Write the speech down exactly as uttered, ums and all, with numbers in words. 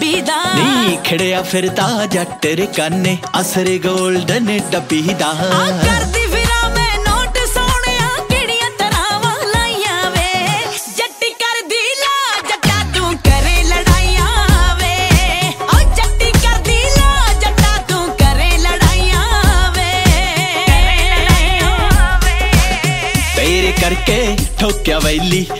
ਡੱਬੀ ਦਾ ਨੀ ਖੜਿਆ ਫਿਰਦਾ ਜੱਟ ਰਕਾਨੇ ਅਸਰ ਗੋਲਡਨ ਡੱਬੀ ਦਾ ਆ ਕਰਦੀ ਫਿਰਾਂ ਮੈਂ ਨੋਟ ਸੋਹਣਿਆ ਕਿਹੜੀਆਂ ਤਰ੍ਹਾਂ ਲਾਈਆਂ ਵੇ ਜੱਟੀ ਕਰਦੀ ਲਾ ਜੱਟਾ ਤੂੰ ਕਰੇ ਲੜਾਈਆਂ ਵੇ ਓ ਜੱਟੀ ਕਰਦੀ ਲਾ ਜੱਟਾ ਤੂੰ ਕਰੇ ਲੜਾਈਆਂ ਵੇ ਤੇਰੇ ਕਰਕੇ ਠੋਕਿਆ ਵੈਲੀ